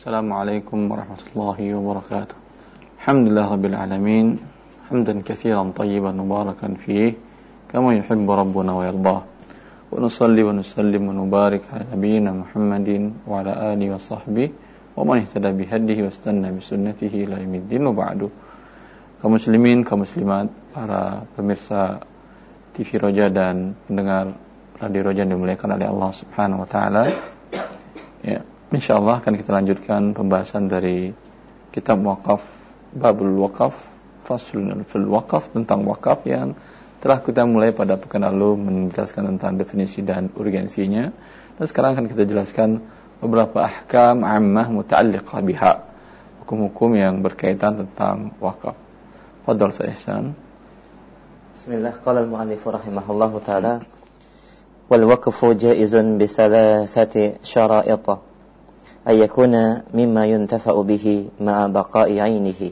Assalamualaikum warahmatullahi wabarakatuh. Alhamdulillah rabbil alamin, hamdan katsiran tayyiban mubarakan fihi kama yuhibbu rabbuna wa yardah. Wa nusalli wa nusallim wa nubarik ala nabiyyina Muhammadin wa ala alihi wa sahbihi wa man ihtada bi hadihi wa istanna bi sunnatihi ila yaumiddin wa ba'du. Kaum muslimin, kaum muslimat, para pemirsa TV Roja dan pendengar Radio Roja yang dimuliakan oleh Allah Subhanahu wa taala. Ya, insyaallah akan kita lanjutkan pembahasan dari kitab Waqaf, Babul Waqaf, Faslun fil Waqaf, tentang wakaf yang telah kita mulai pada pekan lalu menjelaskan tentang definisi dan urgensinya. Dan sekarang akan kita jelaskan beberapa ahkam ammah muta'alliqah biha, hukum-hukum yang berkaitan tentang wakaf. Fadhal Syekh Ihsan. Bismillah, qala al-mu'allif rahimahullahu ta'ala, wal waqfu jaizun bi thalathati syara'it ay yakuna mimma yuntafa'u bihi ma'a baqa'i 'ainihi.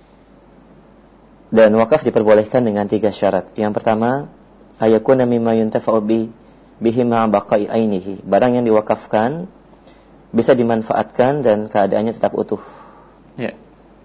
Dan wakaf diperbolehkan dengan 3 syarat. Yang pertama, ay yakuna mimma yuntafa'u bihi ma'a baqa'i 'ainihi. Barang yang diwakafkan bisa dimanfaatkan dan keadaannya tetap utuh. Ya.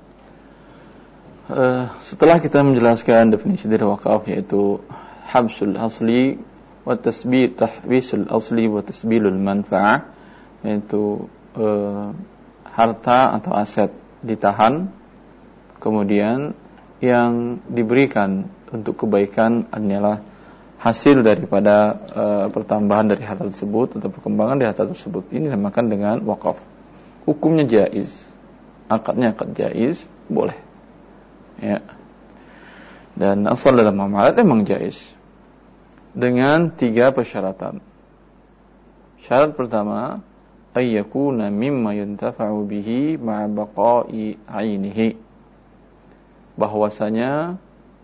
Setelah kita menjelaskan definisi dari wakaf, yaitu habsul asli wa tahbisul asli wa tasbilul manfa'ah, yaitu harta atau aset ditahan, kemudian yang diberikan untuk kebaikan adalah hasil daripada pertambahan dari harta tersebut atau perkembangan dari harta tersebut. Ini dinamakan dengan wakaf. Hukumnya jaiz, akadnya akad jaiz, boleh. Ya. Dan asal dalam amalat memang jaiz dengan 3 persyaratan. Syarat pertama, ayyakuna mimma yuntafa'u bihi ma'a baqa'i 'ainihi, bahwasanya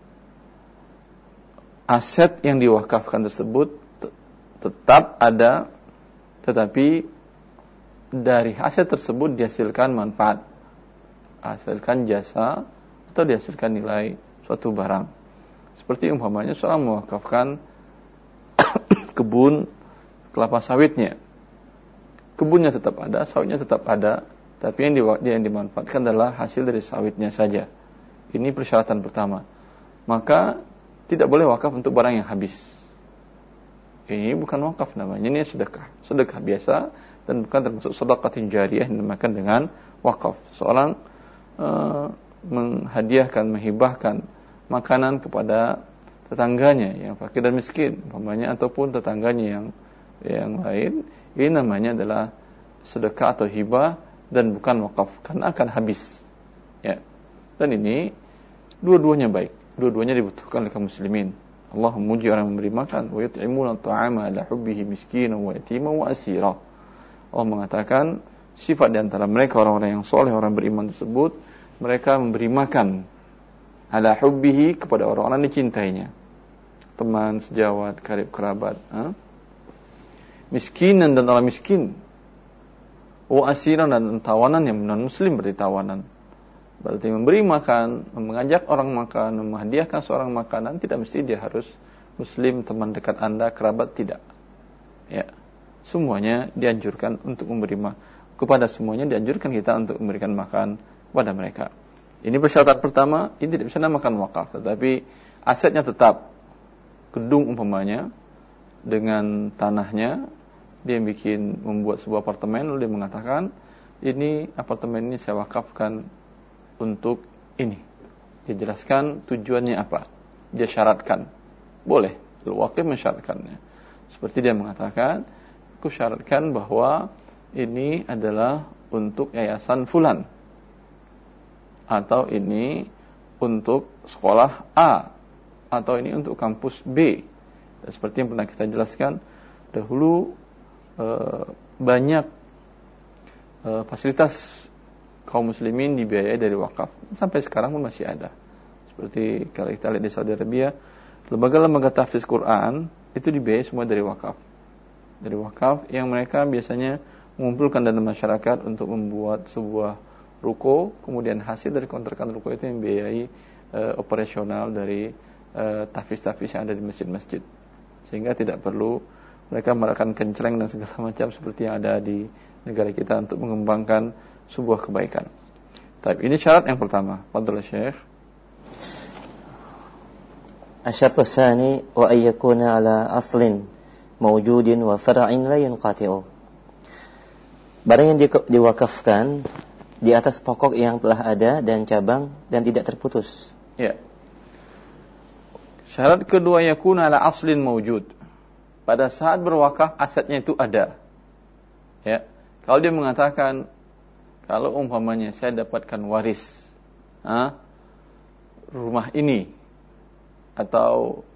aset yang diwakafkan tersebut tetap ada, tetapi dari aset tersebut dihasilkan manfaat, hasilkan jasa atau dihasilkan nilai suatu barang. Seperti umpamanya seorang mewakafkan kebun kelapa sawitnya. Kebunnya tetap ada, sawitnya tetap ada, tapi yang dimanfaatkan adalah hasil dari sawitnya saja. Ini persyaratan pertama. Maka tidak boleh wakaf untuk barang yang habis. Ini bukan wakaf namanya, ini sedekah. Sedekah biasa dan bukan termasuk sedekah jariyah yang dinamakan dengan wakaf. Seorang menghadiahkan, menghibahkan makanan kepada tetangganya yang fakir dan miskin, umpamanya, ataupun tetangganya yang lain, ini namanya adalah sedekah atau hibah dan bukan wakaf, karena akan habis. Ya. Dan ini dua-duanya baik, dua-duanya dibutuhkan oleh kaum muslimin. Allah memuji orang yang memberi makan, wa yut'imuna at'ama ala hubbihi miskinan wa yatiman wa asira. Allah mengatakan sifat di antara mereka orang-orang yang soleh, orang beriman tersebut, mereka memberi makan ala hubbihi kepada orang-orang yang dicintainya, teman, sejawat, karib kerabat, miskinan dan orang miskin, wa asiran dan tawanan yang non muslim, berarti tawanan. Berarti memberi makan, mengajak orang makan, menghadiahkan seorang makanan, tidak mesti dia harus muslim, teman dekat Anda, kerabat, tidak. Ya. Semuanya dianjurkan untuk memberi kepada semuanya dianjurkan kita untuk memberikan makan kepada mereka. Ini persyaratan pertama, ini tidak bisa dinamakan wakaf, tetapi asetnya tetap. Gedung umpamanya dengan tanahnya, dia membuat sebuah apartemen, lalu dia mengatakan, ini apartemen ini saya wakafkan untuk ini. Dia jelaskan tujuannya apa, dia syaratkan, boleh, wakaf mensyaratkannya. Seperti dia mengatakan, aku syaratkan bahwa ini adalah untuk yayasan fulan, atau ini untuk sekolah A, atau ini untuk kampus B. Dan seperti yang pernah kita jelaskan dahulu, banyak fasilitas kaum muslimin dibiayai dari wakaf, sampai sekarang pun masih ada. Seperti kalau kita lihat di Saudi Arabia, lembaga-lembaga tahfiz Quran itu dibiayai semua dari wakaf. Dari wakaf yang mereka biasanya mengumpulkan dana masyarakat untuk membuat sebuah ruko, kemudian hasil dari kontrakan ruko itu yang biayai operasional dari tahfiz-tahfiz yang ada di masjid-masjid. Sehingga tidak perlu mereka merakan kencreng dan segala macam seperti yang ada di negara kita untuk mengembangkan sebuah kebaikan. Tapi ini syarat yang pertama. Fadhil Syekh. الشرط الثاني وأن يكون على أصل موجود وفرع لا ينقطع. Barang yang diwakafkan di atas pokok yang telah ada dan cabang dan tidak terputus. Ya. Syarat kedua yakuna ala aslin mawjud. Pada saat berwakaf asetnya itu ada. Ya. Kalau dia mengatakan kalau umpamanya saya dapatkan waris rumah ini atau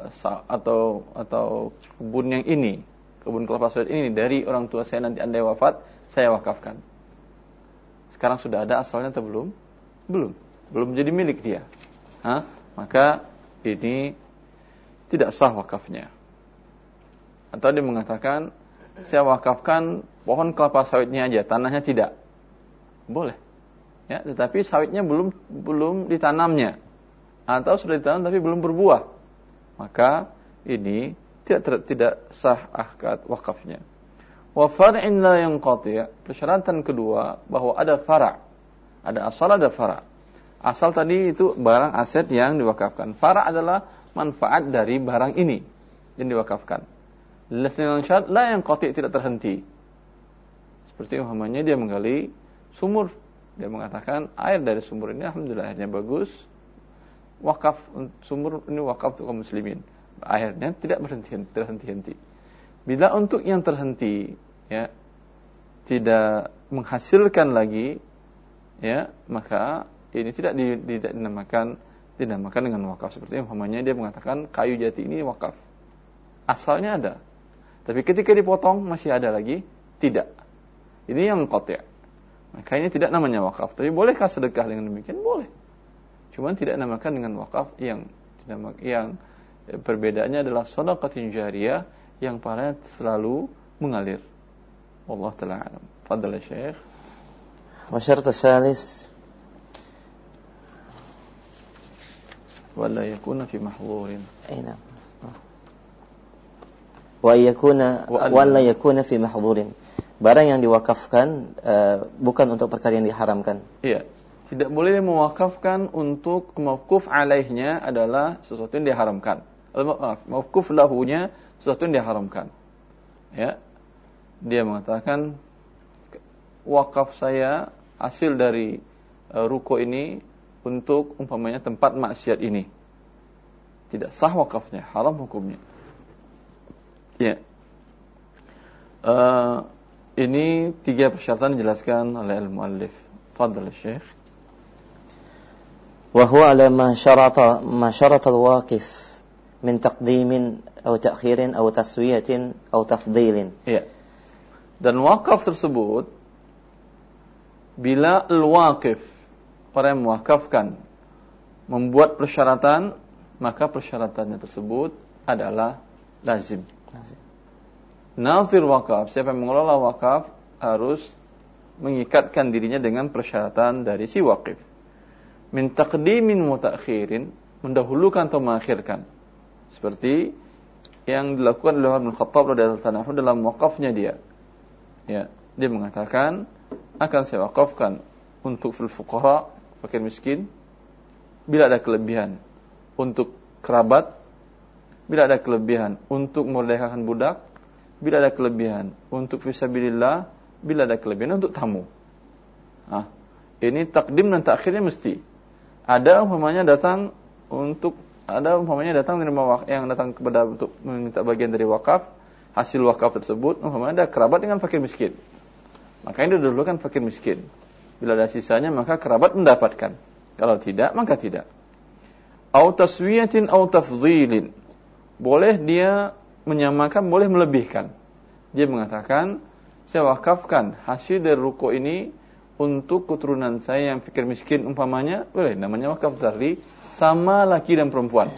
kebun yang ini, kebun kelapa sawit ini dari orang tua saya, nanti andai wafat saya wakafkan. Sekarang sudah ada asalnya atau belum? Belum jadi milik dia. Maka ini tidak sah wakafnya. Atau dia mengatakan saya wakafkan pohon kelapa sawitnya aja, tanahnya tidak. Boleh. Ya, tetapi sawitnya belum ditanamnya. Atau sudah ditanam tapi belum berbuah, maka ini tidak sah akad wakafnya. Wa far'in la yanqati'. Persyaratan kedua bahwa ada fara'. Ada asal, ada fara'. Asal tadi itu barang aset yang diwakafkan. Fara' adalah manfaat dari barang ini yang diwakafkan. Syarat la yanqati', tidak terhenti. Seperti umpamanya dia menggali sumur, dia mengatakan air dari sumur ini alhamdulillah airnya bagus. Wakaf sumur ini wakaf untuk kaum muslimin. Akhirnya tidak terhenti. Bila untuk yang terhenti ya tidak menghasilkan lagi ya, maka ini tidak dinamakan dengan wakaf. Seperti umpamanya dia mengatakan kayu jati ini wakaf. Asalnya ada. Tapi ketika dipotong masih ada lagi? Tidak. Ini yang qati'. Maka ini tidak namanya wakaf. Tapi bolehkah sedekah dengan demikian? Boleh. Cuma tidak namakan dengan wakaf yang perbedaannya adalah shadaqatin jariyah yang pada selalu mengalir. Wallahu ta'ala alam. Fadhal Syekh. Wa syart tsalis wala yakuna fi mahdhurin. Aina. Wa la yakuna fi mahdhurin. Barang yang diwakafkan bukan untuk perkara yang diharamkan. Iya. Tidak boleh mewakafkan untuk mawquf alaihnya adalah sesuatu yang diharamkan. Mawquf lahunya sesuatu yang diharamkan. Ya. Dia mengatakan wakaf saya hasil dari ruko ini untuk umpamanya tempat maksiat ini. Tidak sah wakafnya, haram hukumnya. Ya. Ini 3 persyaratan dijelaskan oleh al-muallif. Fadhal Syekh. وهو على ما شرط الواقف من تقديم أو تأخير أو تسوية أو تفضيل. Ya. Dan wakaf tersebut bila al-waqif, orang yang mewakafkan, membuat persyaratan, maka persyaratannya tersebut adalah lazim. Nazir wakaf, siapa yang mengelola wakaf harus mengikatkan dirinya dengan persyaratan dari si waqif. Min taqdimin wa ta'khirin, mendahulukan atau mengakhirkan. Seperti yang dilakukan oleh Umar bin Khattab radhiyallahu anhu dalam wakafnya dia. Ya, dia mengatakan akan saya wakafkan untuk fil fuqara, fakir miskin, bila ada kelebihan untuk kerabat, bila ada kelebihan untuk memerdekakan budak, bila ada kelebihan untuk fisabilillah, bila ada kelebihan untuk tamu. Ini takdim dan takhirnya mesti. Ada umpamanya datang menerima yang datang kepada untuk meminta bagian dari wakaf, hasil wakaf tersebut umpamanya ada kerabat dengan fakir miskin. Maka ini didahulukan fakir miskin. Bila ada sisanya maka kerabat mendapatkan. Kalau tidak maka tidak. Au taswiyatin au tafdhilin. Boleh dia menyamakan, boleh melebihkan. Dia mengatakan, saya wakafkan hasil dari ruko ini untuk keturunan saya yang fikir miskin umpamanya, boleh, namanya wakaf tadi, sama laki dan perempuan.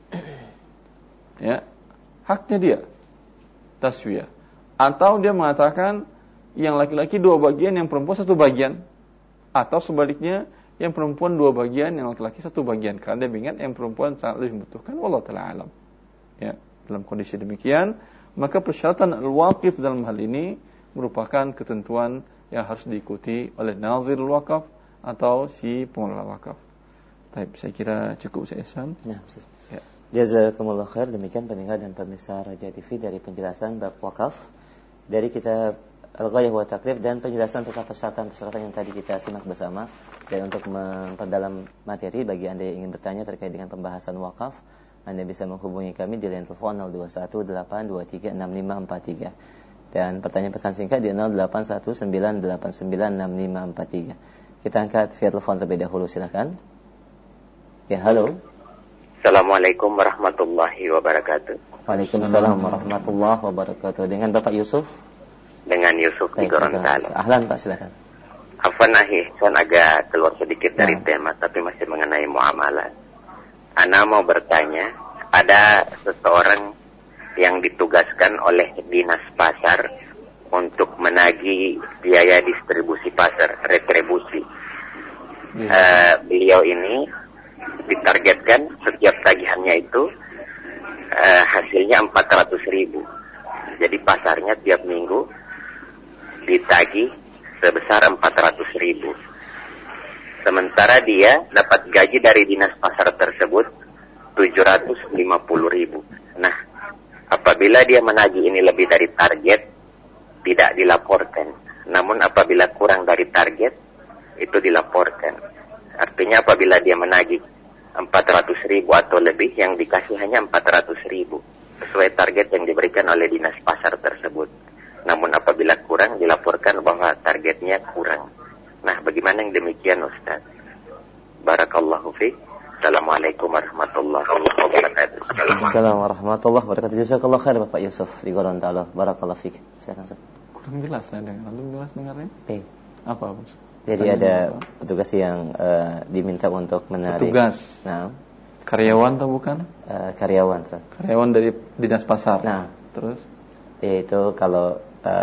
Ya, haknya dia taswiyah. Atau dia mengatakan yang laki-laki 2 bagian, yang perempuan 1 bagian. Atau sebaliknya, yang perempuan 2 bagian, yang laki-laki 1 bagian. Karena dia ingat yang perempuan sangat lebih membutuhkan. Wallahu ta'ala alam. Ya, dalam kondisi demikian, maka persyaratan al-waqif dalam hal ini merupakan ketentuan yang harus diikuti oleh nazirul wakaf atau si pengelola wakaf. Baik, saya kira cukup saya Ihsan. Ya, jazakumullah khair. Demikian pendengar dan pemirsa Raja TV dari penjelasan bab wakaf dari kitab Al-Ghayah wa Takrif dan penjelasan tentang persyaratan-persyaratan yang tadi kita simak bersama. Dan untuk memperdalam materi bagi Anda yang ingin bertanya terkait dengan pembahasan wakaf, Anda bisa menghubungi kami di line telepon 0218236543 dan pertanyaan pesan singkat di 0819896543. Kita angkat via telepon terlebih dahulu, silakan. Ya, halo. Assalamualaikum warahmatullahi wabarakatuh. Waalaikumsalam warahmatullahi wabarakatuh. Dengan Bapak Yusuf? Dengan Yusuf di Gorontalo. Ahlan Pak, silakan. Afwan Ihsan, agak keluar sedikit dari tema, tapi masih mengenai muamalah. Ana mau bertanya, ada seseorang yang ditugaskan oleh dinas pasar untuk menagih biaya distribusi pasar, retribusi. Beliau ini ditargetkan setiap tagihannya itu hasilnya 400.000. Jadi pasarnya tiap minggu ditagih sebesar 400.000. Sementara dia dapat gaji dari dinas pasar tersebut 750.000. Nah, apabila dia menagih ini lebih dari target, tidak dilaporkan. Namun apabila kurang dari target, itu dilaporkan. Artinya apabila dia menagih 400.000 atau lebih, yang dikasih hanya 400.000 sesuai target yang diberikan oleh dinas pasar tersebut. Namun apabila kurang, dilaporkan bahwa targetnya kurang. Nah, bagaimana yang demikian Ustaz? Barakallahu fiik. Assalamualaikum warahmatullahi wabarakatuh. Assalamualaikum warahmatullahi wabarakatuh. Jazakallah khair Bapak Yusuf di Gorontalo. Barakallahu fiik. Silakan Ustaz. Kurang jelas saya dengar. Belum jelas dengarnya? Apa Bos? Jadi ada petugas yang diminta untuk menarik. Petugas. Nah, karyawan atau bukan? Karyawan, Ustaz. Karyawan dari dinas pasar. Nah, terus yaitu kalau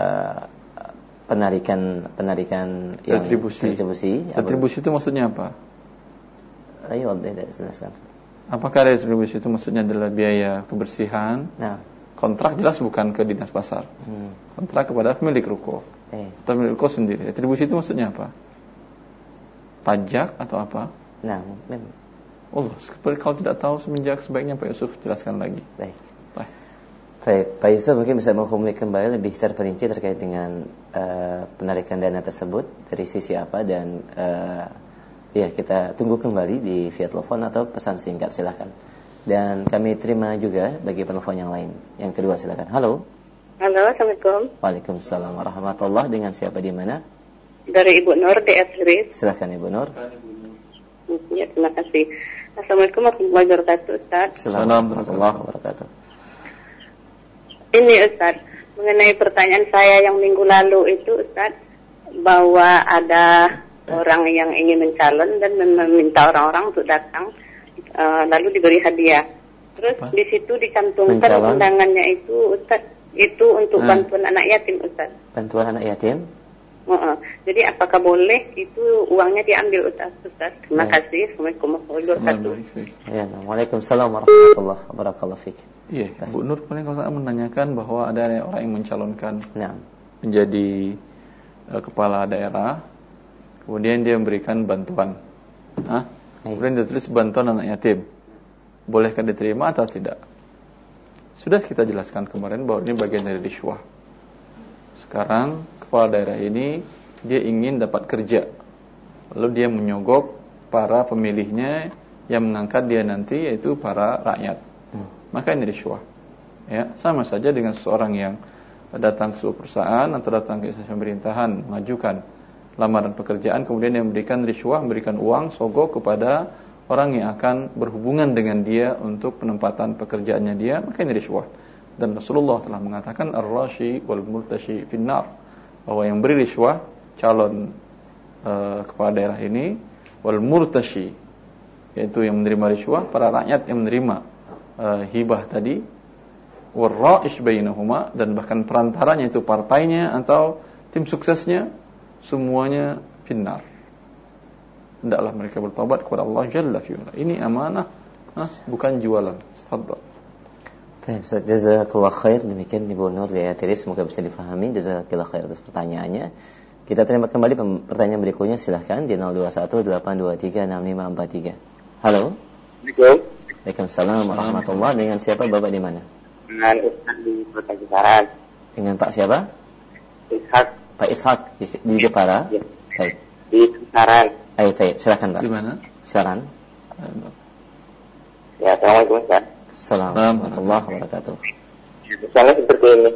penarikan yang retribusi. Retribusi itu maksudnya apa? Ayo, jelaskan. Apakah retribusi itu maksudnya adalah biaya kebersihan? Nah, kontrak jelas bukan ke dinas pasar. Kontrak kepada pemilik ruko. Atau pemilik ruko sendiri. Retribusi itu maksudnya apa? Pajak atau apa? Nah, memang. Allah, kalau tidak tahu sebaiknya Pak Yusuf jelaskan lagi. Baik. Pak Yusuf mungkin bisa menghubungi kembali lebih terperinci terkait dengan penarikan dana tersebut dari sisi apa, dan ya kita tunggu kembali di via telepon atau pesan singkat, silakan. Dan kami terima juga bagi penelpon yang lain. Yang kedua, silakan. Halo. Halo, Assalamualaikum. Waalaikumsalam warahmatullahi. Dengan siapa di mana? Dari Ibu Nur di Asri. Silakan Ibu Nur. Ya, terima kasih. Assalamualaikum warahmatullahi wabarakatuh, Ustaz. Assalamualaikum warahmatullahi wabarakatuh. Ini Ustaz, mengenai pertanyaan saya yang minggu lalu itu Ustaz, bahwa ada orang yang ingin mencalon dan meminta orang-orang untuk datang, lalu diberi hadiah. Terus di situ dicantumkan undangannya itu Ustaz, itu untuk bantuan anak yatim Ustaz. Bantuan anak yatim? Jadi apakah boleh itu uangnya diambil Ustaz? Terima kasih. Assalamualaikum warahmatullahi wabarakatuh. Ya, Waalaikumsalam warahmatullahi wabarakatuh. Iya, Bu Nur paling kalau menanyakan bahwa ada orang yang mencalonkan menjadi kepala daerah, kemudian dia memberikan bantuan. Kemudian ditulis bantuan anak yatim. Bolehkah diterima atau tidak? Sudah kita jelaskan kemarin bahwa ini bagian dari riswah. Sekarang kepala daerah ini dia ingin dapat kerja, lalu dia menyogok para pemilihnya yang mengangkat dia nanti, yaitu para rakyat. Maka ini riswah. Ya, sama saja dengan seseorang yang datang ke sebuah perusahaan atau datang ke instansi pemerintahan mengajukan lamaran pekerjaan, kemudian dia memberikan riswah, memberikan uang sogok kepada orang yang akan berhubungan dengan dia untuk penempatan pekerjaannya dia, maka ini riswah. Dan Rasulullah telah mengatakan ar-rashi wal murtashi finnar, bahwa yang beri riswah calon kepala daerah ini, wal murtashi yaitu yang menerima riswah, para rakyat yang menerima hibah tadi, wal ra'ish bainahuma, dan bahkan perantaranya itu partainya atau tim suksesnya, semuanya finnar. Hendaklah mereka bertobat kepada Allah Jalla fi'ala. Ini amanah, bukan jualan. Tafadhal. Baik, jazakallah khair. Demikian Ibu Nur ya, semoga bisa difahami. Jazakallah khair atas pertanyaannya. Kita terima kembali pertanyaan berikutnya, silahkan di 0218236543. Halo. Assalamualaikum. Waalaikumsalam warahmatullahi. Dengan siapa Bapak di mana? Dengan Ustaz di Kota Kisaran. Dengan Pak siapa? Ishak. Pak Ishak di Jepara. Ya. Baik. Di Kisaran. Ayo, silakan Pak. Di mana? Saran. Ya, Assalamualaikum Ustaz. Assalamualaikum warahmatullahi wabarakatuh. Misalnya seperti ini.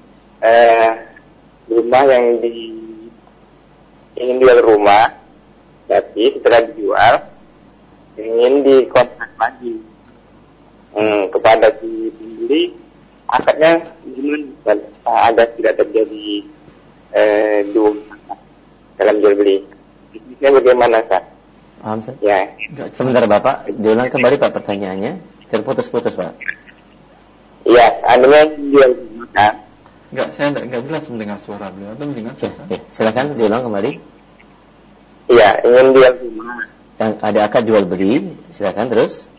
Rumah yang ingin jual rumah, tapi setelah dijual ingin dikontrak lagi kepada si pembeli, akadnya gimana agar tidak terjadi dua dalam jual beli. Bisnisnya bagaimana, Pak? Paham, Ustaz? Ya. Sebentar Bapak, diulang kembali Pak pertanyaannya. Terputus-putus Pak. Iya, adanya jual rumah, Pak. Saya enggak jelas mendengar suara beliau. Atau mendengar suara? Ya, silakan diulang kembali. Iya, ingin jual rumah. Yang ada akad jual beli, silakan terus.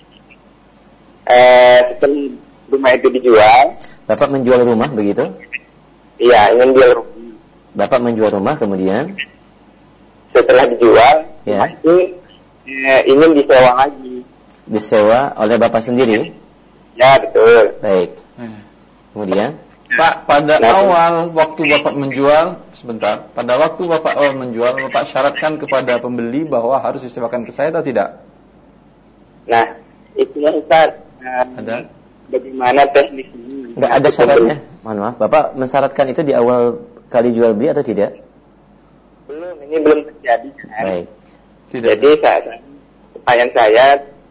Setelah rumah itu dijual, Bapak menjual rumah begitu? iya, ingin jual rumah. Bapak menjual rumah kemudian? Setelah dijual, Ya. rumah itu ingin disewa lagi. Disewa oleh Bapak sendiri? Ya, betul. Baik. Kemudian? Pak, pada awal waktu Bapak menjual, sebentar, pada waktu Bapak awal menjual, Bapak syaratkan kepada pembeli bahwa harus disewakan ke saya atau tidak? Nah, itulah Ustaz. Ada? Bagaimana teknisnya? Enggak ada syaratnya. Mohon maaf, Bapak mensyaratkan itu di awal kali jual beli atau tidak? Belum, ini belum terjadi. Kan? Baik. Tidak. Jadi pertanyaan saya,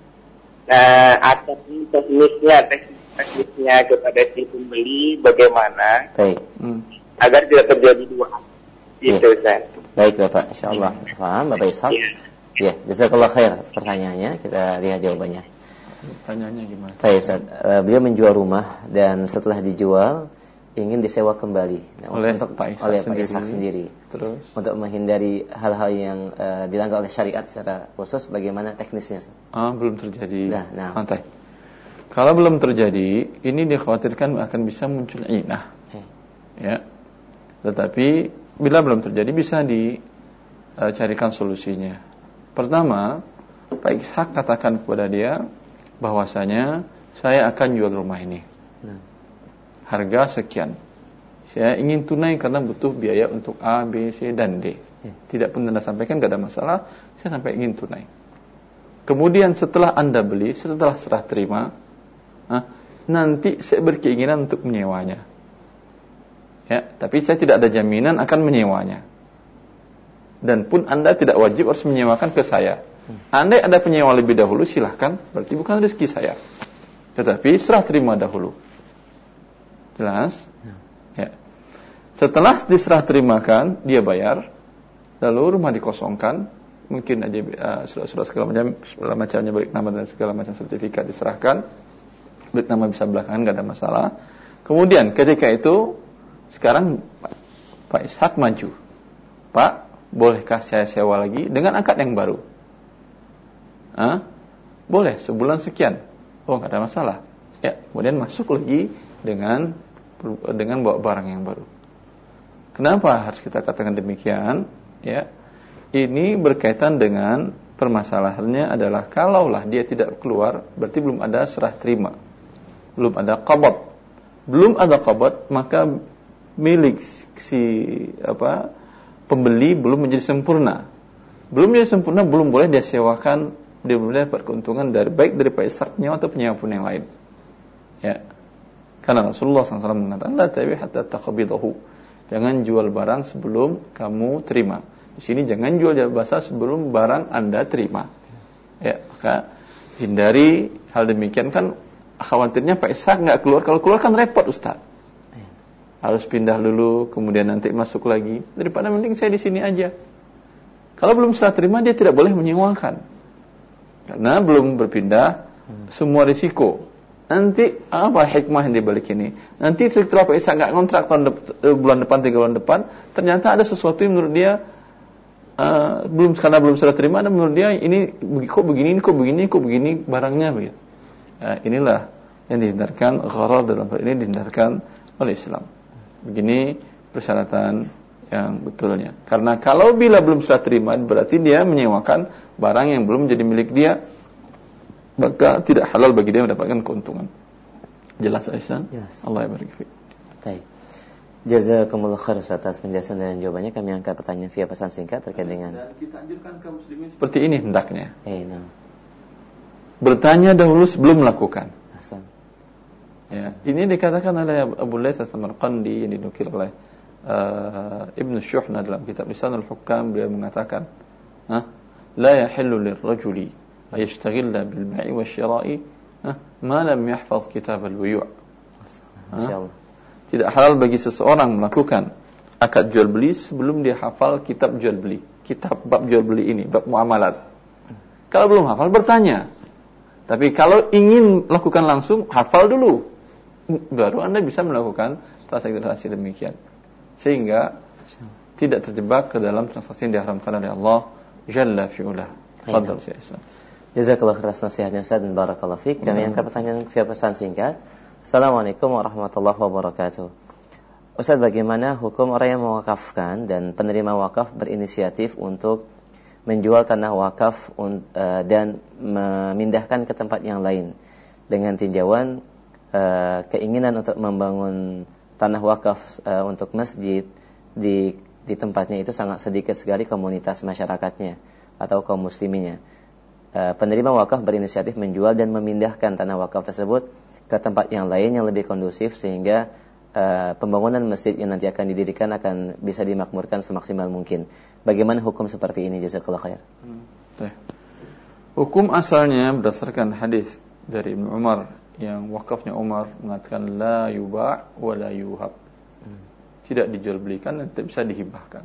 atas teknisnya kepada si pembeli bagaimana Baik. agar tidak terjadi dua itu, Ustaz. Baik Bapak, insyaallah paham Bapak Ishak. Ya, jazakallah khair pertanyaannya, kita lihat jawabannya. Pertanyaannya gimana? Baik Ustaz, beliau menjual rumah dan setelah dijual ingin disewa kembali. Nah, oleh untuk Pak Ishak sendiri. Terus Untuk menghindari hal-hal yang dilanggar oleh syariat secara khusus, bagaimana teknisnya? belum terjadi. Nah. Santai. Kalau belum terjadi, ini dikhawatirkan akan bisa muncul inah. Ya. Tetapi bila belum terjadi bisa dicarikan solusinya. Pertama, Pak Ishak katakan kepada dia bahwasanya saya akan jual rumah ini. Harga sekian. Saya ingin tunai karena butuh biaya untuk A, B, C, dan D. Tidak pun Anda sampaikan, tidak ada masalah. Saya sampai ingin tunai. Kemudian setelah Anda beli, setelah serah terima, nanti saya berkeinginan untuk menyewanya. Ya, tapi saya tidak ada jaminan akan menyewanya. Dan pun Anda tidak wajib harus menyewakan ke saya. Andai ada penyewa lebih dahulu, silahkan. Berarti bukan rezeki saya. Tetapi serah terima dahulu. Jelas? Ya. Setelah diserah terimakan, dia bayar. Lalu rumah dikosongkan. Mungkin aja surat segala macamnya, baik nama dan segala macam sertifikat diserahkan. Baik nama bisa belakangan, gak ada masalah. Kemudian ketika itu, sekarang Pak Ishak maju. Pak, bolehkah saya sewa lagi dengan akad yang baru? Boleh, sebulan sekian. Oh, gak ada masalah. Ya, kemudian masuk lagi dengan bawa barang yang baru. Kenapa harus kita katakan demikian? Ya, ini berkaitan dengan permasalahannya adalah kalaulah dia tidak keluar, berarti belum ada serah terima, belum ada qabad. Belum ada qabad, maka milik si pembeli belum menjadi sempurna. Belum menjadi sempurna, belum boleh dia sewakan, dia belum dapat keuntungan baik dari Pak Ishak atau penyewa pun yang lain. Ya. Karena Rasulullah SAW mengatakan, la tabi hatta taqbidahu. Jangan jual barang sebelum kamu terima. Di sini jangan jual jasa sebelum barang Anda terima. Ya, maka hindari hal demikian. Kan khawatirnya Pak Ishak enggak keluar. Kalau keluar kan repot, Ustaz. Harus pindah dulu, kemudian nanti masuk lagi. Daripada mending saya di sini aja. Kalau belum serah terima, dia tidak boleh menyewakan. Karena belum berpindah, semua risiko. Nanti apa hikmah yang dibalik ini? Nanti setelah Pak Ishak nggak kontrak bulan depan, 3 bulan depan, ternyata ada sesuatu yang menurut dia karena belum serah terima, dan menurut dia ini kok begini barangnya begitu. Inilah yang dihindarkan, gharar dalam hal ini dihindarkan oleh Islam. Begini persyaratan yang betulnya. Karena kalau bila belum serah terima, berarti dia menyewakan barang yang belum menjadi milik dia, maka tidak halal bagi dia mendapatkan keuntungan. Jelas Aisyah? Jelas. Allah barik fiik. Baik. Jazakumullah khair atas penjelasan dan jawabannya. Kami angkat pertanyaan via pesan singkat terkait dengan. Dan kita anjurkan kaum muslimin seperti ini hendaknya. Nah. Bertanya dahulu sebelum melakukan. Hasan. Ya, ini dikatakan oleh Abu Laits As-Samarqandi yang dinukil oleh Ibnu Syuhna dalam kitab Lisanul Hukam. Beliau mengatakan, la yahillu lirrajuli ayashtaghilla bil bai'i wasyira'i ma lam yahfaz kitab al-buyu'. Masyaallah. Tidak halal bagi seseorang melakukan akad jual beli sebelum dia hafal kitab jual beli, kitab bab jual beli ini, bab muamalat. Kalau belum hafal bertanya. Tapi kalau ingin lakukan langsung, hafal dulu, baru Anda bisa melakukan transaksi demikian, sehingga tidak terjebak ke dalam transaksi yang diharamkan oleh Allah Jalla fi'ulah. Fadhal Syekh Islam. Jazakallahu khairan nasihatnya Ustaz dan barakallahu fiik. Kami angkat pertanyaan via pesan singkat. Assalamualaikum warahmatullahi wabarakatuh. Ustaz, bagaimana hukum orang yang mewakafkan dan penerima wakaf berinisiatif untuk menjual tanah wakaf dan memindahkan ke tempat yang lain dengan tinjauan keinginan untuk membangun tanah wakaf untuk masjid di tempatnya itu sangat sedikit sekali komunitas masyarakatnya atau kaum musliminya. Penerima wakaf berinisiatif menjual dan memindahkan tanah wakaf tersebut ke tempat yang lain yang lebih kondusif sehingga pembangunan masjid yang nanti akan didirikan akan bisa dimakmurkan semaksimal mungkin. Bagaimana hukum seperti ini? Jazakallahu khair. Hukum asalnya berdasarkan hadis dari Ibnu Umar yang wakafnya Umar mengatakan la yuba' wa la yuhab. Tidak dijual belikan dan tidak bisa dihibahkan.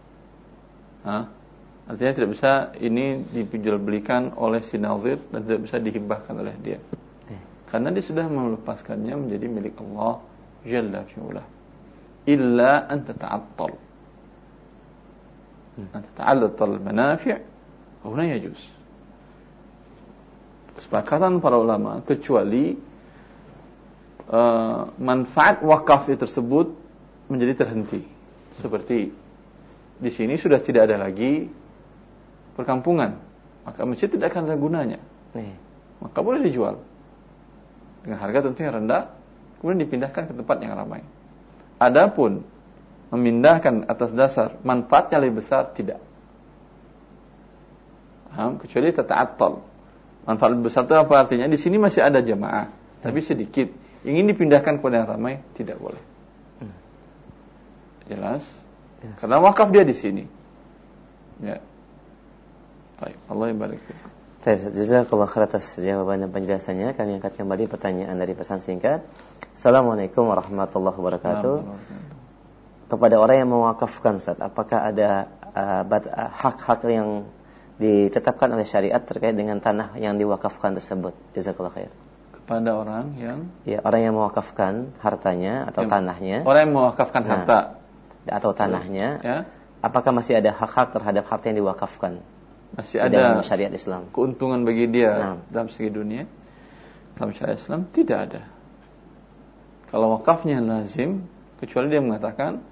Artinya tidak bisa ini dijual belikan oleh si nazir dan tidak bisa dihibahkan oleh dia. Karena dia sudah melepaskannya menjadi milik Allah Jalla fi'ulah. Illa an tata'attal. An tata'attal manafi' huna yajuz. Kesepakatan para ulama, kecuali manfaat wakaf tersebut menjadi terhenti. Seperti di sini sudah tidak ada lagi perkampungan, maka masjid tidak akan ada gunanya. Maka boleh dijual dengan harga tentu yang rendah, kemudian dipindahkan ke tempat yang ramai. Adapun memindahkan atas dasar manfaatnya lebih besar, tidak. Kecuali tata'attal. Manfaat lebih besar itu apa artinya? Di sini masih ada jamaah, tapi sedikit. Ingin dipindahkan kepada yang ramai, tidak boleh. Jelas? Yes. Karena wakaf dia di sini. Ya. Baik, Allah barik. Jazakallahu khairan atas jawaban dan penjelasannya. Kami angkat kembali pertanyaan dari pesan singkat. Assalamualaikum warahmatullahi wabarakatuh. Kepada orang yang mewakafkan, Ustaz, apakah ada hak-hak yang ditetapkan oleh syariat terkait dengan tanah yang diwakafkan tersebut? Jazakallahu khair. Kepada orang yang orang yang mewakafkan hartanya atau tanahnya. Orang yang mewakafkan harta atau tanahnya, apakah masih ada hak-hak terhadap harta yang diwakafkan? Masih ada dalam syariat Islam keuntungan bagi dia dalam segi dunia? Dalam syariat Islam tidak ada. Kalau wakafnya lazim, kecuali dia mengatakan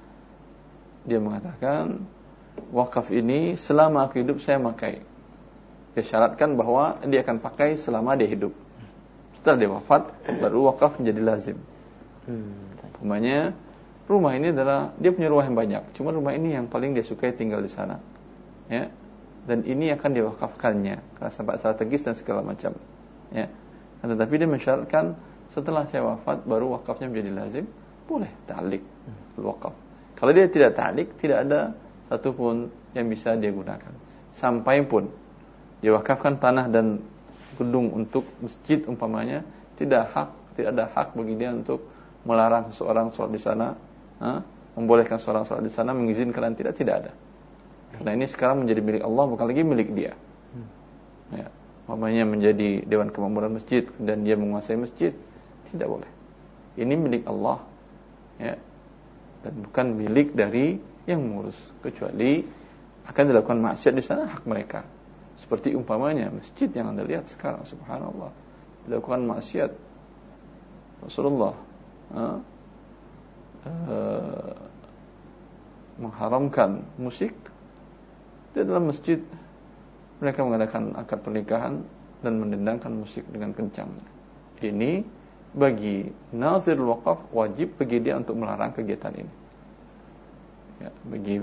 wakaf ini selama aku hidup saya pakai. Dia syaratkan bahwa dia akan pakai selama dia hidup. Setelah dia wafat, baru wakaf menjadi lazim. Umpamanya rumah ini adalah dia punya rumah yang banyak, cuma rumah ini yang paling dia sukai tinggal di sana, ya. Dan ini akan diwakafkannya karena sampai strategis dan segala macam, ya. Tetapi dia mensyaratkan setelah saya wafat baru wakafnya menjadi lazim, boleh ta'liq wakaf. Kalau dia tidak ta'liq, tidak ada satupun yang bisa dia gunakan. Sampai pun dia wakafkan tanah dan gedung untuk masjid umpamanya, tidak ada hak bagi dia untuk melarang seseorang sholat di sana, membolehkan seseorang sholat di sana, mengizinkan tidak ada. Karena ini sekarang menjadi milik Allah, bukan lagi milik dia. Ya, umpamanya menjadi dewan kemakmuran masjid dan dia menguasai masjid, tidak boleh. Ini milik Allah, ya, dan bukan milik dari yang mengurus, kecuali akan dilakukan maksiat di sana, hak mereka. Seperti umpamanya masjid yang Anda lihat sekarang, subhanallah, dilakukan maksiat. Rasulullah mengharamkan musik, di dalam masjid mereka mengadakan akad pernikahan dan mendendangkan musik dengan kencang. Ini bagi nazir wakaf wajib bagi dia untuk melarang kegiatan ini. Ya, bagi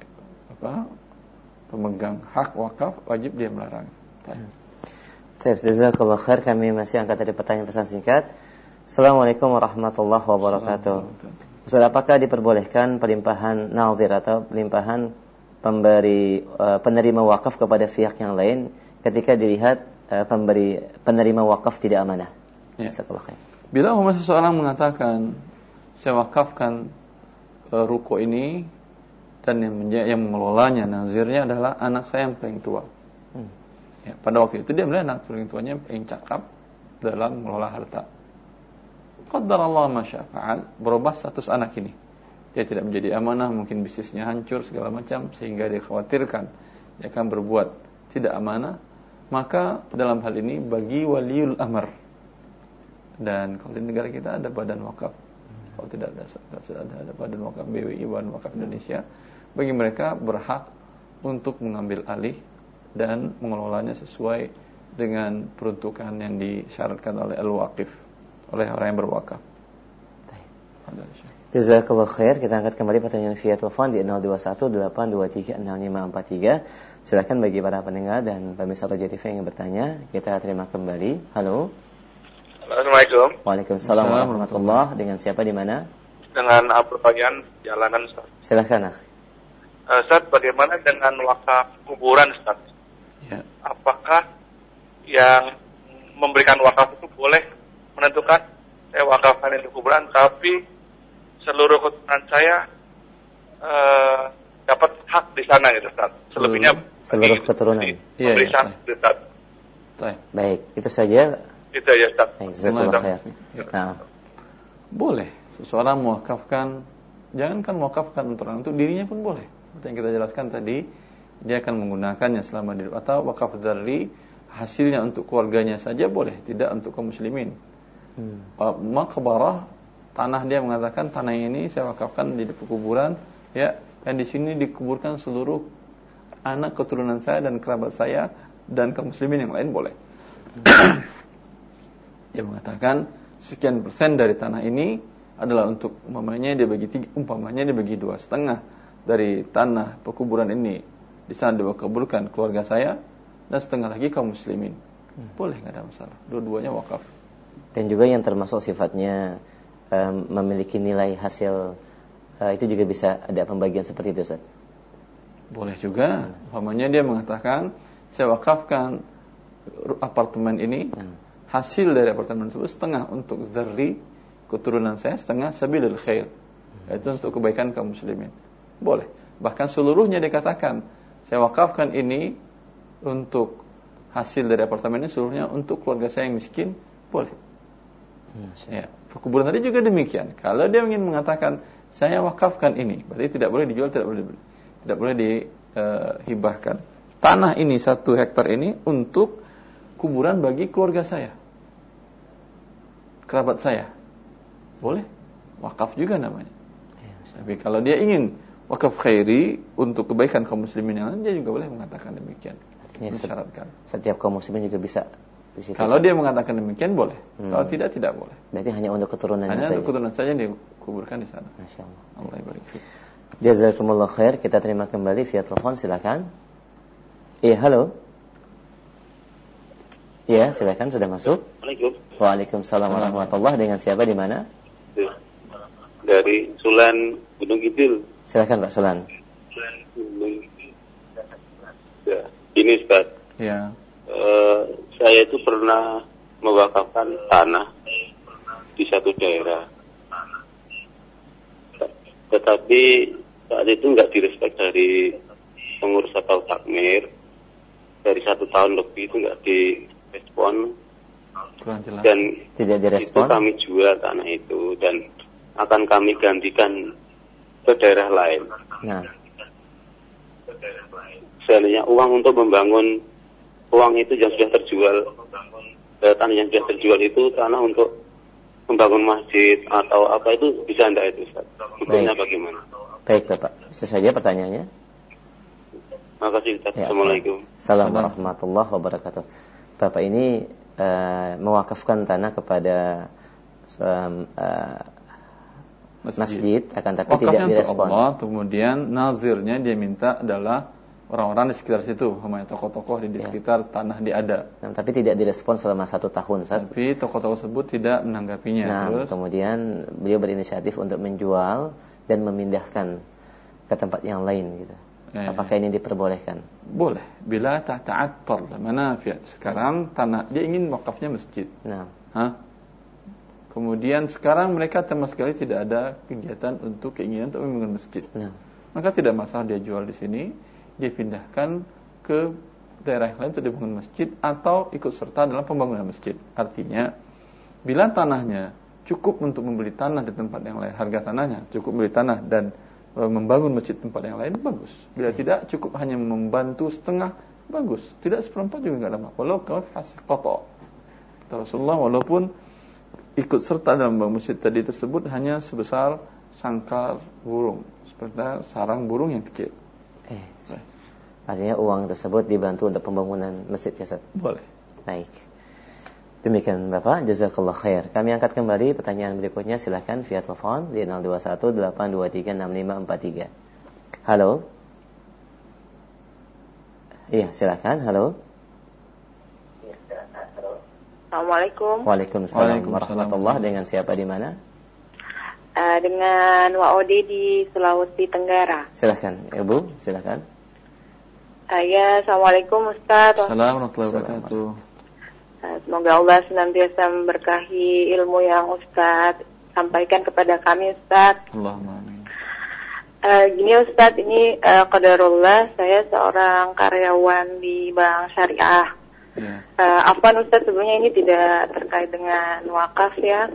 pemegang hak wakaf wajib dia melarang. Jazakallah khair. Kami masih angkat dari pertanyaan pesan singkat. Assalamualaikum warahmatullahi wabarakatuh. Ustaz, apakah diperbolehkan pelimpahan nazir atau pelimpahan penerima wakaf kepada pihak yang lain ketika dilihat penerima wakaf tidak amanah? Ya. Jazakallah khair. Bila seseorang mengatakan saya wakafkan ruko ini dan yang mengelolanya, nazirnya adalah anak saya yang paling tua. Ya, pada waktu itu dia melihat anak paling tuanya paling cakap dalam mengelola harta. Qaddarallahu ma syaa fa'al, berubah status anak ini. Dia tidak menjadi amanah, mungkin bisnisnya hancur segala macam sehingga dia khawatirkan dia akan berbuat tidak amanah. Maka dalam hal ini bagi waliul amr, dan kalau di negara kita ada badan wakaf, kalau tidak ada badan wakaf BWI, badan wakaf Indonesia, bagi mereka berhak untuk mengambil alih dan mengelolanya sesuai dengan peruntukan yang disyaratkan oleh al-waqif, oleh orang yang berwakaf. Jazakallah khair. Kita angkat kembali pertanyaan via telepon di 0218236543. Silakan bagi para pendengar dan pemirsa Roja TV yang bertanya, kita terima kembali. Halo. Assalamualaikum. Waalaikumsalam warahmatullahi. Dengan siapa di mana? Dengan Abu Bagian Jalanan, Ustaz. Silakan, Ustaz, bagaimana dengan wakaf kuburan, Ustaz? Ya. Apakah yang memberikan wakaf itu boleh menentukan saya wakafkan itu kuburan, tapi seluruh keturunan saya dapat hak di sana gitu, Ustaz. Selebihnya seluruh keturunan. Iya, Ustaz. Baik, itu saja. Itu ya, Ustaz. Jazakallah khair. Nah, boleh seseorang mewakafkan, jangankan mewakafkan untuk orang, untuk dirinya pun boleh. Seperti yang kita jelaskan tadi, dia akan menggunakannya selama di atau wakaf dzarri hasilnya untuk keluarganya saja boleh, tidak untuk kaum muslimin. Maqbarah, tanah, dia mengatakan tanah ini saya wakafkan di kuburan, ya, dan di sini dikuburkan seluruh anak keturunan saya dan kerabat saya dan kaum muslimin yang lain, boleh. Dia mengatakan sekian persen dari tanah ini adalah untuk umpamanya dia bagi 2,5 dari tanah pekuburan ini di sana dikuburkan keluarga saya dan setengah lagi kaum muslimin. Boleh, nggak ada masalah. Dua-duanya wakaf. Dan juga yang termasuk sifatnya memiliki nilai hasil itu juga bisa ada pembagian seperti itu, Ustaz. Boleh juga. Umpamanya dia mengatakan saya wakafkan apartemen ini, hasil dari apartemen tersebut setengah untuk dzarri keturunan saya, setengah sabilil khair, yaitu untuk kebaikan kaum muslimin. Boleh. Bahkan seluruhnya dikatakan saya wakafkan ini untuk hasil dari apartemen ini seluruhnya untuk keluarga saya yang miskin, boleh. Ya, perkuburan tadi juga demikian. Kalau dia ingin mengatakan saya wakafkan ini, berarti tidak boleh dijual, tidak boleh dihibahkan. Tanah ini 1 hektar ini untuk kuburan bagi keluarga saya, kerabat saya, boleh. Wakaf juga namanya. Tapi kalau dia ingin wakaf khairi untuk kebaikan kaum muslimin yang lain, dia juga boleh mengatakan demikian. Mensyaratkan. Setiap kaum muslimin juga bisa di situ. Kalau dia mengatakan demikian boleh. Kalau tidak boleh. Berarti hanya untuk keturunannya saja. Hanya untuk keturunan saja yang dikuburkan di sana. Masyaallah. Allah barik fiik. Jazakumullah khair. Kita terima kembali via telepon, silakan. Iya, halo. Iya, silakan, sudah masuk. Waalaikumsalam warahmatullahi. Dengan siapa di mana? Dari Sulan Gunung Kidul. Silakan Pak Sulan. Ya, ini Ustaz. Ya. Saya itu pernah mewakafkan tanah di satu daerah. Tetapi saat itu nggak direspek dari pengurus atau takmir. Dari 1 tahun lebih itu nggak direspon. Kurang jelas. Dan tidak direspon. Itu kami jual tanah itu dan akan kami gantikan ke daerah lain. Nah, seandainya uang untuk membangun, uang itu yang sudah terjual, tanah yang sudah terjual itu tanah untuk membangun masjid atau apa itu bisa enggak itu, Ustaz? Hukumnya bagaimana? Baik Bapak, bisa saja pertanyaannya. Makasih Ustaz. Ya, Assalamualaikum. Assalamualaikum warahmatullahi wabarakatuh. Bapak ini mewakafkan tanah kepada masjid, akan tapi tidak direspon. Allah, kemudian nazirnya dia minta adalah orang-orang di sekitar situ, tokoh-tokoh di sekitar tanah dia ada. Nah, tapi tidak direspon selama 1 tahun. Tapi tokoh-tokoh tersebut tidak menanggapinya. Nah, terus kemudian beliau berinisiatif untuk menjual dan memindahkan ke tempat yang lain gitu. Apakah ini diperbolehkan? Boleh, bila ta'attar manafi'. Sekarang tanah dia ingin wakafnya masjid. Nah. Kemudian sekarang mereka sama sekali tidak ada kegiatan untuk keinginan untuk membangun masjid. Nah. Maka tidak masalah dia jual di sini, dia pindahkan ke daerah yang lain untuk dibangun masjid atau ikut serta dalam pembangunan masjid. Artinya, bila tanahnya cukup untuk membeli tanah di tempat yang lain, harga tanahnya cukup membeli tanah dan membangun masjid tempat yang lain, bagus. Bila tidak, cukup hanya membantu setengah, bagus. Tidak seperempat juga enggak ada masalah. Walau kau fasik qata. Rasulullah walaupun ikut serta dalam membangun masjid tadi tersebut hanya sebesar sangkar burung, seperti sarang burung yang kecil. Artinya uang tersebut dibantu untuk pembangunan masjid ya Ustaz? Boleh. Baik. Demikian Bapak, jazakallah khair. Kami angkat kembali pertanyaan berikutnya, silakan via telepon di 0218236543. Halo. Iya, silakan. Halo. Assalamualaikum. Waalaikumsalam warahmatullahi. Dengan siapa di mana? Dengan Waode di Sulawesi Tenggara. Silakan, Ibu, silakan. Ya, Assalamualaikum Ustaz. Assalamualaikum warahmatullahi wabarakatuh. Semoga Allah senantiasa memberkahi ilmu yang Ustaz sampaikan kepada kami Ustaz. Allahumma amin. Gini Ustaz, ini qadarullah, saya seorang karyawan di Bank Syariah. Afwan Ustaz, sebenarnya ini tidak terkait dengan wakaf ya.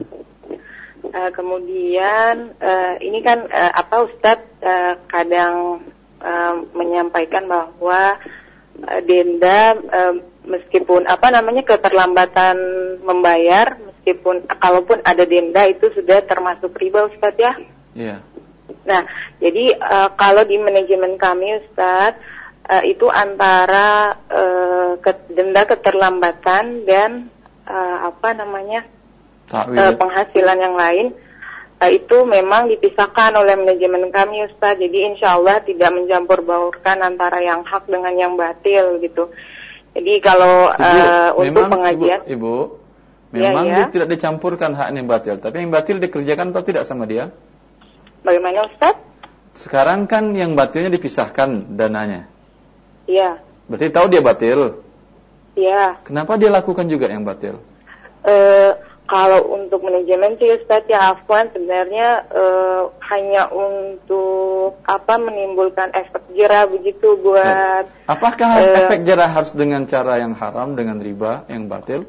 Kemudian ini kan Ustaz kadang menyampaikan bahwa denda meskipun keterlambatan membayar, meskipun kalaupun ada denda itu sudah termasuk riba Ustaz ya. Iya. Nah, jadi kalau di manajemen kami Ustaz, itu antara denda keterlambatan dan penghasilan yang lain itu memang dipisahkan oleh manajemen kami Ustaz. Jadi insya Allah tidak mencampur baurkan antara yang hak dengan yang batil gitu. Jadi kalau untuk pengajian Ibu memang dia tidak dicampurkan hak yang batil, tapi yang batil dikerjakan atau tidak sama dia? Bagaimana Ustaz? Sekarang kan yang batilnya dipisahkan dananya. Iya. Berarti tahu dia batil. Iya. Kenapa dia lakukan juga yang batil? Kalau untuk manajemen sih Ustaz ya afwan, sebenarnya hanya untuk menimbulkan efek jerah begitu buat. Apakah efek jerah harus dengan cara yang haram, dengan riba, yang batil?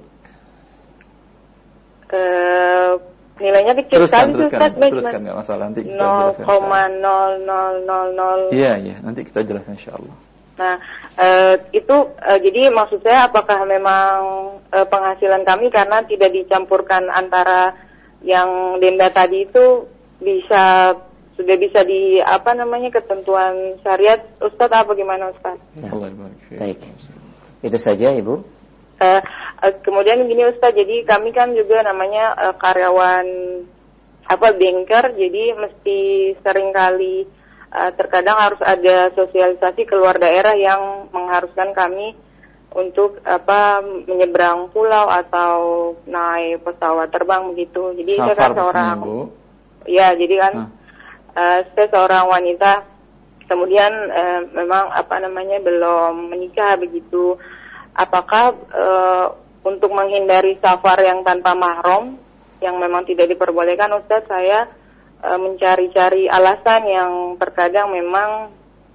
Nilainya kecil sekali Ustaz. Teruskan, nggak masalah, nanti kita jelaskan. 0,0000. Iya, nanti kita jelaskan insyaallah. Nah, jadi maksud saya apakah memang penghasilan kami karena tidak dicampurkan antara yang denda tadi itu sudah bisa di ketentuan syariat Ustaz apa gimana Ustaz? Baik. Itu saja Ibu. Kemudian gini Ustaz, jadi kami kan juga namanya karyawan banker, jadi mesti seringkali terkadang harus ada sosialisasi keluar daerah yang mengharuskan kami untuk menyeberang pulau atau naik pesawat terbang begitu. Jadi saya kan seorang saya seorang wanita, kemudian memang belum menikah begitu. Apakah untuk menghindari safar yang tanpa mahram yang memang tidak diperbolehkan Ustaz, saya mencari-cari alasan yang terkadang memang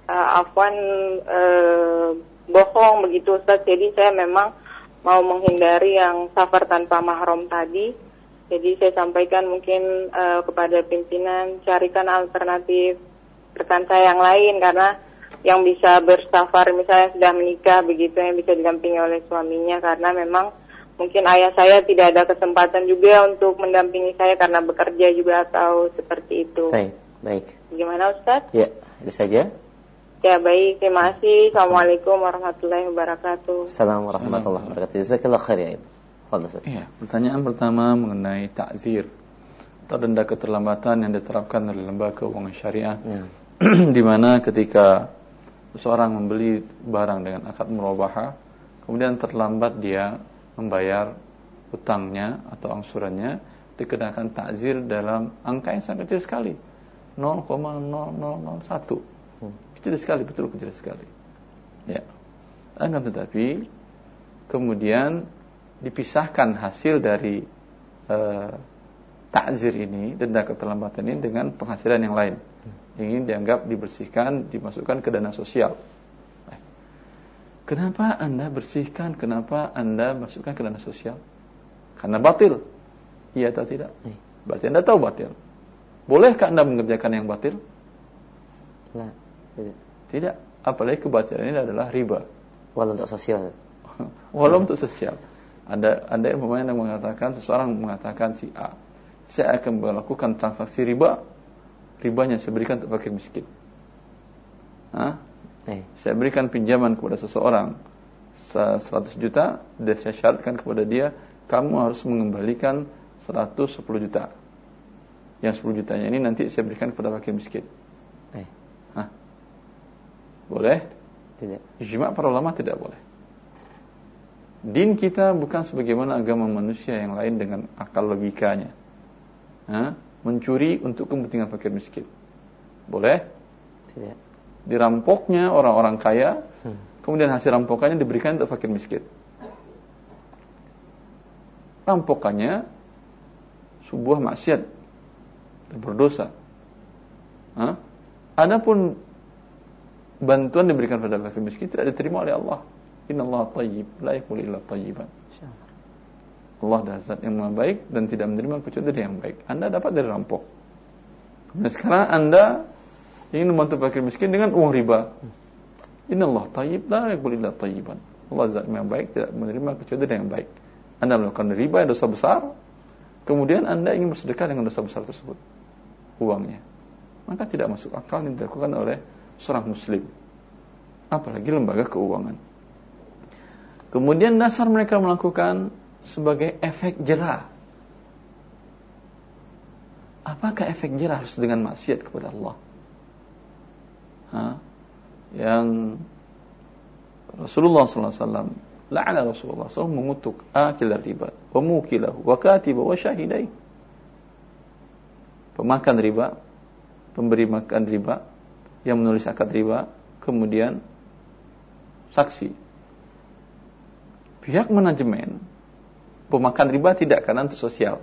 bohong begitu Ustaz. Jadi saya memang mau menghindari yang safar tanpa mahram tadi. Jadi saya sampaikan mungkin kepada pimpinan carikan alternatif rekan saya yang lain, karena yang bisa bersafar misalnya sudah menikah begitu, yang bisa didampingi oleh suaminya, karena memang mungkin ayah saya tidak ada kesempatan juga untuk mendampingi saya karena bekerja juga atau seperti itu. Baik. Gimana Ustaz? Ya, itu saja. Ya baik, terima kasih. Assalamualaikum warahmatullahi wabarakatuh. Assalamualaikum warahmatullahi wabarakatuh. Jazakallahu khair ya. Iya, pertanyaan pertama mengenai ta'zir atau denda keterlambatan yang diterapkan oleh lembaga keuangan syariah. Ya. Di mana ketika seseorang membeli barang dengan akad murabahah, kemudian terlambat dia membayar utangnya atau angsurannya, dikenakan ta'zir dalam angka yang sangat kecil sekali, 0,0001. Kecil sekali, betul kecil sekali. Ya. Akan tetapi kemudian dipisahkan hasil dari ta'zir ini, denda keterlambatan ini, dengan penghasilan yang lain. Ini dianggap dibersihkan, dimasukkan ke dana sosial. Kenapa Anda bersihkan? Kenapa Anda masukkan ke dana sosial? Karena batil. Iya atau tidak? Berarti Anda tahu batil. Bolehkah Anda mengerjakan yang batil? Nah, tidak. Apalagi kebatilan ini adalah riba. Walau untuk sosial. Walau untuk sosial. Ada yang mengatakan, seseorang mengatakan si A, saya akan melakukan transaksi riba, ribanya saya berikan untuk fakir miskin. Saya berikan pinjaman kepada seseorang 100 juta, dan saya syaratkan kepada dia, kamu harus mengembalikan 110 juta. Yang 10 jutanya ini nanti saya berikan kepada fakir miskin. Boleh? Tidak. Ijma' para ulama tidak boleh. Din kita bukan sebagaimana agama manusia yang lain dengan akal logikanya. Mencuri untuk kepentingan fakir miskin. Boleh? Tidak. Dirampoknya orang-orang kaya, kemudian hasil rampokannya diberikan untuk fakir miskin. Rampokannya sebuah maksiat dan berdosa. Adapun bantuan diberikan pada fakir miskin tidak diterima oleh Allah. Innallaha thayyib, la yaqbalu illa thayyiban. Allah adalah zat yang maha baik dan tidak menerima kecuali dari yang baik. Anda dapat dari rampok. Nah, sekarang Anda ingin membantu fakir miskin dengan uang riba. Innallaha thayyib, la yaqbalu illa thayyiban. Allah zat yang maha baik, tidak menerima kecuali dari yang baik. Anda melakukan riba yang dosa besar, kemudian Anda ingin bersedekah dengan dosa besar tersebut, uangnya, maka tidak masuk akal yang dilakukan oleh seorang muslim, apalagi lembaga keuangan. Kemudian dasar mereka melakukan sebagai efek jerah. Apakah efek jerah harus dengan maksiat kepada Allah? Yang Rasulullah SAW, la'ana Rasulullah SAW mengutuk akil riba, wa mukilahu, wa katiba, wa syahidai. Pemakan riba, pemberi makan riba, yang menulis akad riba, kemudian saksi. Pihak manajemen pemakan riba tidak, karena untuk sosial.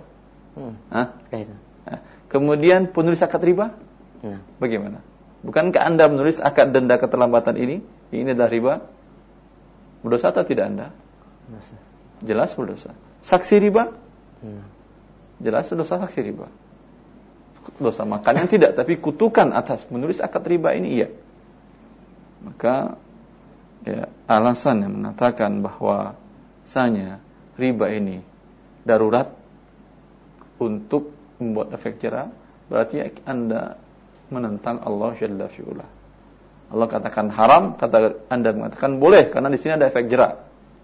Kemudian penulis akad riba, bagaimana? Bukankah Anda menulis akad denda keterlambatan ini adalah riba? Berdosa atau tidak Anda? Jelas berdosa. Saksi riba? Jelas dosa saksi riba. Dosa makan yang tidak, tapi kutukan atas menulis akad riba ini iya. Maka alasan yang mengatakan bahwa misalnya riba ini darurat untuk membuat efek jerah, berarti Anda menentang Allah Jalla fi'ula. Allah katakan haram, kata Anda mengatakan boleh, karena di sini ada efek jerah.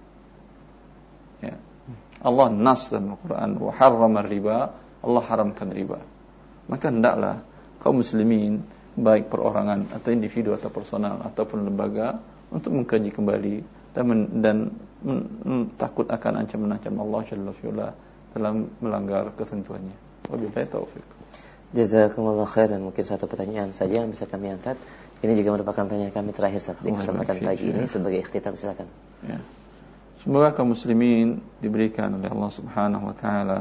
Allah nas dalam Al-Quran, wa harrama riba, Allah haramkan riba. Maka hendaklah kaum muslimin, baik perorangan atau individu atau personal ataupun lembaga, untuk mengkaji kembali dan takut akan ancaman-ancaman Allah Jalla fi'ula dalam melanggar ketentuannya. Wabillahi taufiq. Jazakumullah khair. Dan mungkin satu pertanyaan saja yang bisa kami angkat. Ini juga merupakan pertanyaan kami terakhir saat di kesempatan pagi ini sebagai ikhtitam, silakan. Ya. Semoga kaum muslimin diberikan oleh Allah Subhanahu wa taala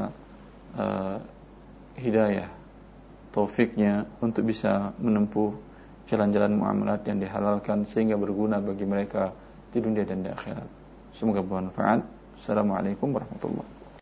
hidayah, taufiknya untuk bisa menempuh jalan-jalan muamalat yang dihalalkan sehingga berguna bagi mereka di dunia dan di akhirat. Semoga bermanfaat. Assalamualaikum warahmatullahi wabarakatuh.